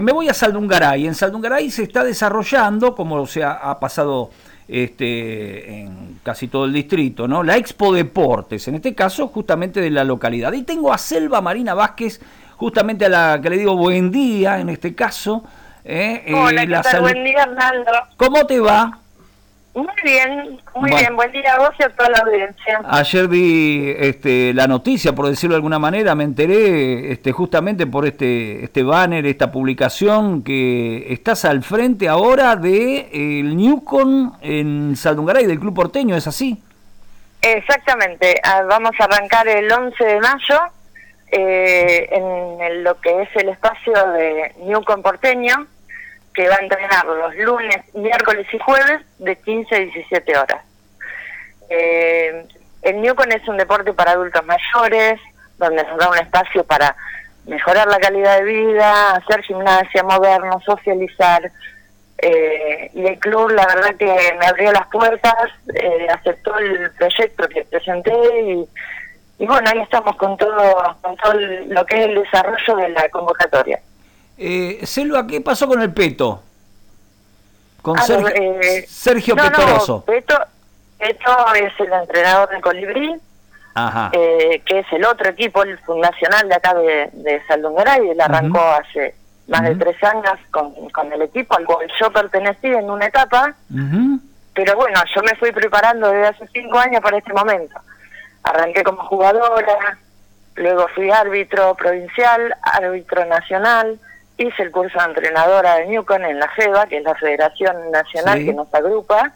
Me voy a Saldungaray. En Saldungaray se está desarrollando, como se ha pasado en casi todo el distrito, ¿no? La Expo Deportes, en este caso justamente de la localidad. Y tengo a Selva Marina Vázquez, justamente a la que le digo buen día, en este caso. Hola, ¿qué tal? Buen día, Arnaldo. ¿Cómo te va? Muy bien, bien. Buen día a vos y a toda la audiencia. Ayer vi la noticia, por decirlo de alguna manera, me enteré justamente por este banner, esta publicación, que estás al frente ahora de el Newcon en Saldungaray, del Club Porteño, ¿es así? Exactamente, vamos a arrancar el 11 de mayo en lo que es el espacio de Newcon Porteño, que va a entrenar los lunes, miércoles y jueves de 15 a 17 horas. El Newcon es un deporte para adultos mayores, donde nos da un espacio para mejorar la calidad de vida, hacer gimnasia, movernos, socializar. Y el club, la verdad que me abrió las puertas, aceptó el proyecto que presenté y bueno, ahí estamos con todo lo que es el desarrollo de la convocatoria. Selva, ¿qué pasó con el Peto? Con Sergio Petoroso. No, Peto es el entrenador de Colibrí, que es el otro equipo, el fundacional de acá de Saldungaray. Él arrancó hace más de 3 años con el equipo al cual yo pertenecí en una etapa, pero bueno, yo me fui preparando desde hace 5 años para este momento. Arranqué como jugadora, luego fui árbitro provincial, árbitro nacional, hice el curso de entrenadora de Newcon en la FEBA, que es la Federación Nacional que nos agrupa.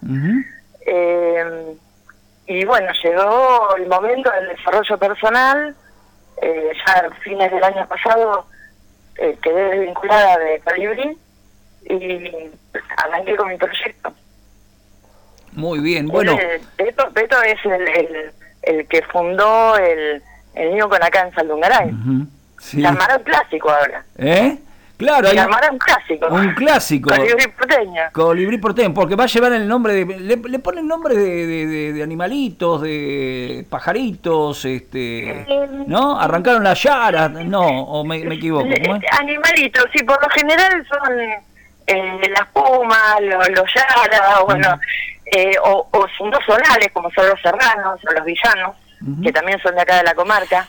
Y bueno, llegó el momento del desarrollo personal. Ya a fines del año pasado quedé desvinculada de Colibrí y arranqué con mi proyecto. Muy bien, bueno. Beto es el que fundó el Newcon acá en Saldungaray. Sí. Se armará un clásico ahora. Claro, se armará un clásico. Un clásico. Colibrí Porteño. Colibrí Porteño, porque va a llevar el nombre de... Le ponen nombre de animalitos, de pajaritos, ¿no? Arrancaron las yaras, no, o me equivoco. Animalitos, sí, por lo general son las pumas, los yaras, bueno, o son dos solares, como son los serranos o los villanos, que también son de acá de la comarca.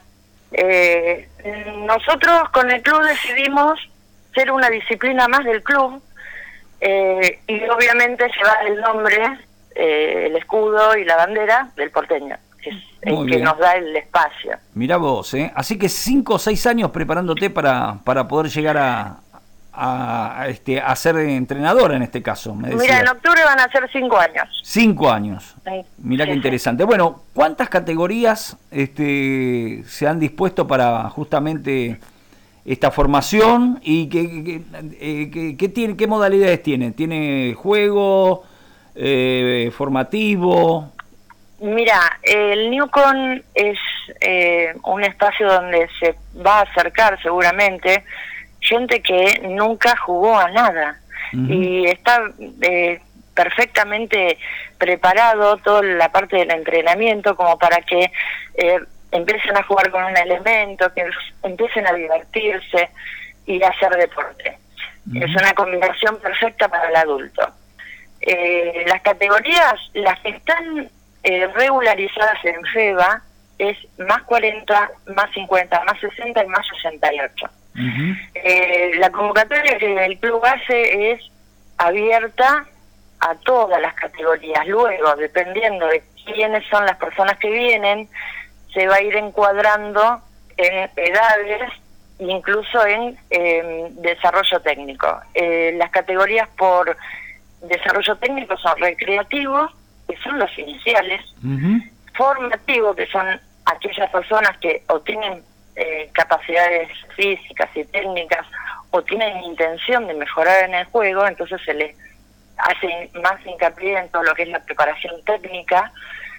Nosotros con el club decidimos ser una disciplina más del club y obviamente llevar el nombre, el escudo y la bandera del porteño, que es el que nos da el espacio. Mirá vos, así que 5 o 6 años preparándote para poder llegar a ser entrenadora en este caso. Mira, en octubre van a ser 5 años. 5 años. Sí. Mirá qué interesante. Bueno, ¿cuántas categorías se han dispuesto para justamente esta formación y qué modalidades tiene? ¿Tiene juego formativo? Mira, el Newcon es un espacio donde se va a acercar seguramente gente que nunca jugó a nada y está perfectamente preparado toda la parte del entrenamiento como para que empiecen a jugar con un elemento, que empiecen a divertirse y a hacer deporte. Es una combinación perfecta para el adulto. Las categorías, las que están regularizadas en FEBA, es más 40, más 50, más 60 y más 68. La convocatoria que el club hace es abierta a todas las categorías. Luego, dependiendo de quiénes son las personas que vienen, se va a ir encuadrando en edades, incluso en desarrollo técnico. Las categorías por desarrollo técnico son recreativos, que son los iniciales, formativos, que son aquellas personas que o tienen capacidades físicas y técnicas o tienen intención de mejorar en el juego, entonces se les hace más hincapié en todo lo que es la preparación técnica.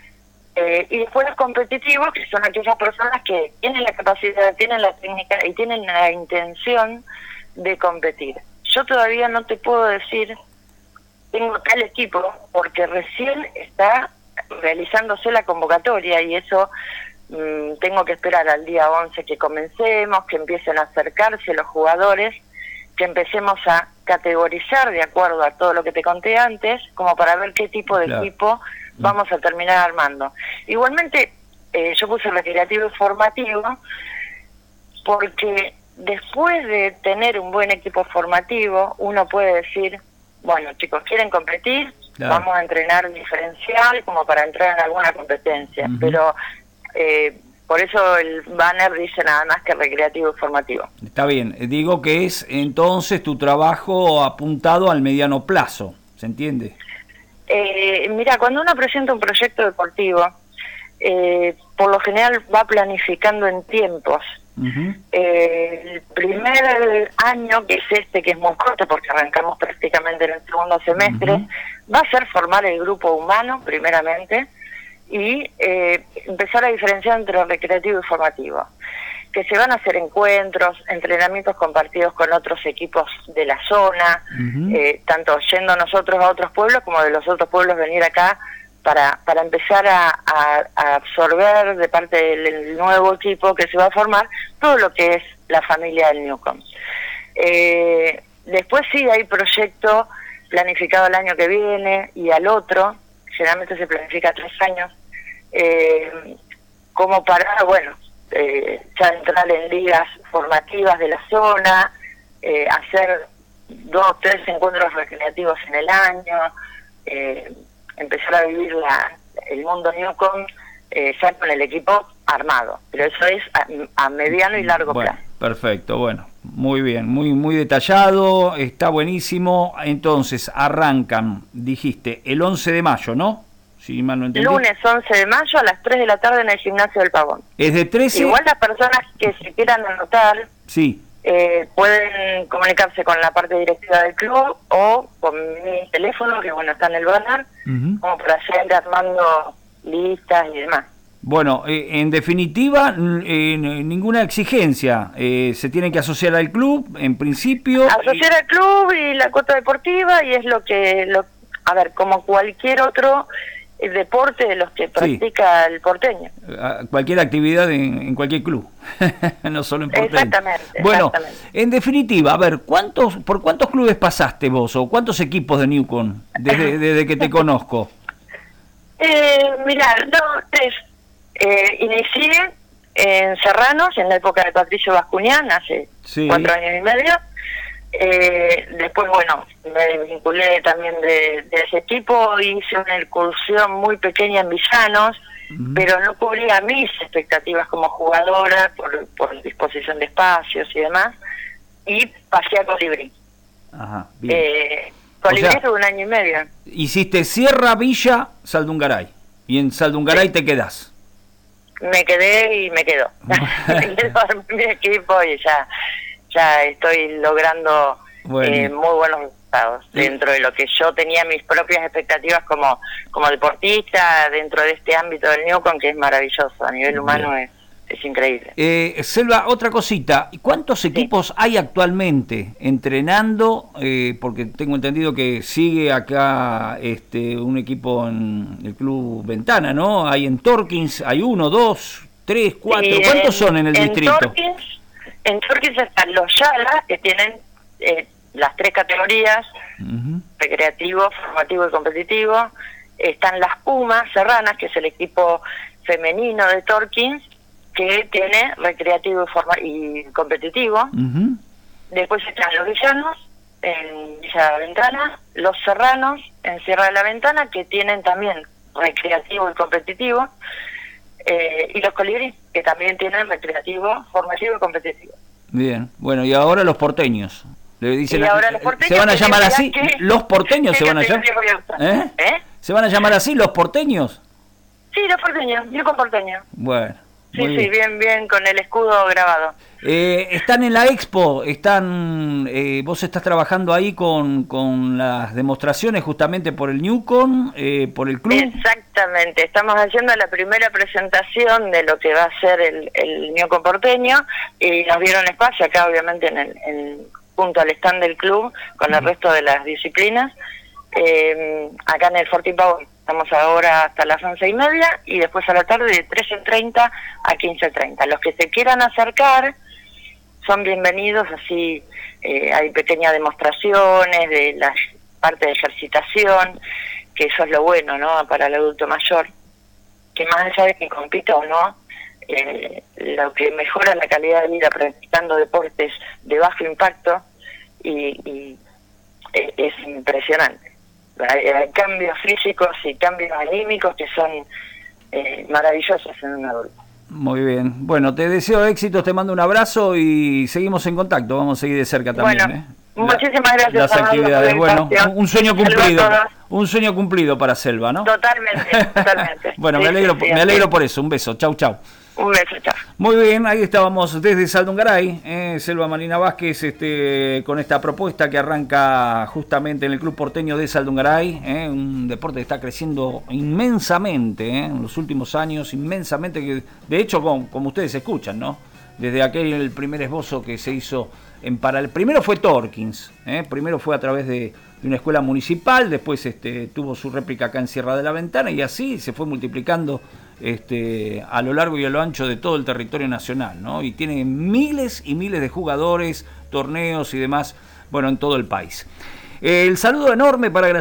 Y después los competitivos, que son aquellas personas que tienen la capacidad, tienen la técnica y tienen la intención de competir. Yo todavía no te puedo decir, tengo tal equipo, porque recién está realizándose la convocatoria y eso tengo que esperar al día 11 que comencemos, que empiecen a acercarse los jugadores que empecemos a categorizar de acuerdo a todo lo que te conté antes, como para ver qué tipo de equipo vamos a terminar armando. Igualmente, yo puse recreativo y formativo, porque después de tener un buen equipo formativo, uno puede decir, bueno, chicos, ¿quieren competir? Vamos a entrenar diferencial como para entrar en alguna competencia, pero por eso el banner dice nada más que recreativo y formativo. Está bien, digo que es entonces tu trabajo apuntado al mediano plazo, ¿se entiende? Mira, cuando uno presenta un proyecto deportivo, por lo general va planificando en tiempos. El primer año, que es este, que es muy corto porque arrancamos prácticamente en el segundo semestre, va a ser formar el grupo humano primeramente y empezar a diferenciar entre recreativo y formativo, que se van a hacer encuentros, entrenamientos compartidos con otros equipos de la zona, tanto yendo nosotros a otros pueblos como de los otros pueblos venir acá para empezar a absorber de parte del nuevo equipo que se va a formar todo lo que es la familia del Newcom. Después sí hay proyecto planificado el año que viene y al otro, generalmente se planifica 3 años, como para, bueno, ya entrar en ligas formativas de la zona, hacer 2 o 3 encuentros recreativos en el año, empezar a vivir el mundo Newcom ya con el equipo armado, pero eso es a mediano y largo plazo. Perfecto, bueno, muy bien, muy detallado, está buenísimo. Entonces arrancan, dijiste, el 11 de mayo, ¿no? Si mal no entendí. Lunes 11 de mayo a las 3 de la tarde en el Gimnasio del Pavón. Es de 13... Igual las personas que se quieran anotar, sí, pueden comunicarse con la parte directiva del club o con mi teléfono, que bueno, está en el banner, como para seguir armando listas y demás. Bueno, en definitiva, ninguna exigencia. Se tienen que asociar al club, en principio. Asociar al club y la cuota deportiva, y es a ver, como cualquier otro deporte de los que practica el porteño. Cualquier actividad en cualquier club, no solo en porteño. Exactamente. Bueno, en definitiva, a ver, ¿por cuántos clubes pasaste vos o cuántos equipos de Newcom desde que te conozco? Mirá, 3. Inicié en Serranos, en la época de Patricio Bascuñán, hace 4 años y medio. Después, bueno, me vinculé también de ese equipo, hice una incursión muy pequeña en Villanos, pero no cubría mis expectativas como jugadora por disposición de espacios y demás, y pasé a Colibrí. Ajá, bien. Colibrí hace 1 año y medio. Hiciste Sierra, Villa, Saldungaray, y en Saldungaray te quedás. Me quedé y me quedo. Me quedo en mi equipo y ya estoy logrando muy buenos resultados dentro de lo que yo tenía mis propias expectativas como deportista dentro de este ámbito del Newcom, que es maravilloso, a nivel humano es increíble. Selva, otra cosita, ¿cuántos equipos hay actualmente entrenando? Porque tengo entendido que sigue acá un equipo en el Club Ventana, ¿no? Hay en Torkins, hay 1, 2, 3, 4, ¿cuántos son en el distrito? En Torkins están los Yalas, que tienen las 3 categorías, recreativo, formativo y competitivo. Están las Pumas Serranas, que es el equipo femenino de Torkins, que tiene recreativo y competitivo. Después están los Villanos, en Villa de la Ventana, los Serranos, en Sierra de la Ventana, que tienen también recreativo y competitivo. Y los Colibrí, que también tienen recreativo, formativo y competitivo. Bien, bueno, y ahora los porteños. Le dicen, y ahora los porteños, ¿se van a llamar así? ¿Los porteños se van a llamar? ¿Se van a llamar así los porteños? Sí, los porteños, yo con porteño. Bueno. Sí, bien, con el escudo grabado. Están en la expo, vos estás trabajando ahí con las demostraciones justamente por el Newcom, por el club. Exactamente, estamos haciendo la primera presentación de lo que va a ser el Newcom porteño, y nos dieron espacio acá obviamente junto al stand del club con el resto de las disciplinas, acá en el Fortín Pavón. Estamos ahora hasta las 11:30 y después a la tarde de 13:30 a 15:30. Los que se quieran acercar son bienvenidos, así hay pequeñas demostraciones de la parte de ejercitación, que eso es lo bueno, ¿no? Para el adulto mayor, que más allá de que compita o no, lo que mejora la calidad de vida practicando deportes de bajo impacto y es impresionante. Hay cambios físicos y cambios anímicos que son maravillosos en un adulto. Muy bien. Bueno, te deseo éxitos, te mando un abrazo y seguimos en contacto. Vamos a seguir de cerca también. Bueno, muchísimas gracias. Las actividades. Bueno, un sueño cumplido. Un sueño cumplido para Selva, ¿no? Totalmente, totalmente. Bueno, sí, me alegro por eso. Un beso. Chau, chau. Un beso, chao. Muy bien, ahí estábamos desde Saldungaray, Selva Marina Vázquez, con esta propuesta que arranca justamente en el Club Porteño de Saldungaray, un deporte que está creciendo inmensamente en los últimos años, inmensamente, que de hecho, como ustedes escuchan, ¿no? Desde el primer esbozo que se hizo en paralelo. Primero fue Torkins, primero fue a través de una escuela municipal, después tuvo su réplica acá en Sierra de la Ventana y así se fue multiplicando a lo largo y a lo ancho de todo el territorio nacional, ¿no? Y tiene miles y miles de jugadores, torneos y demás, bueno, en todo el país. El saludo enorme para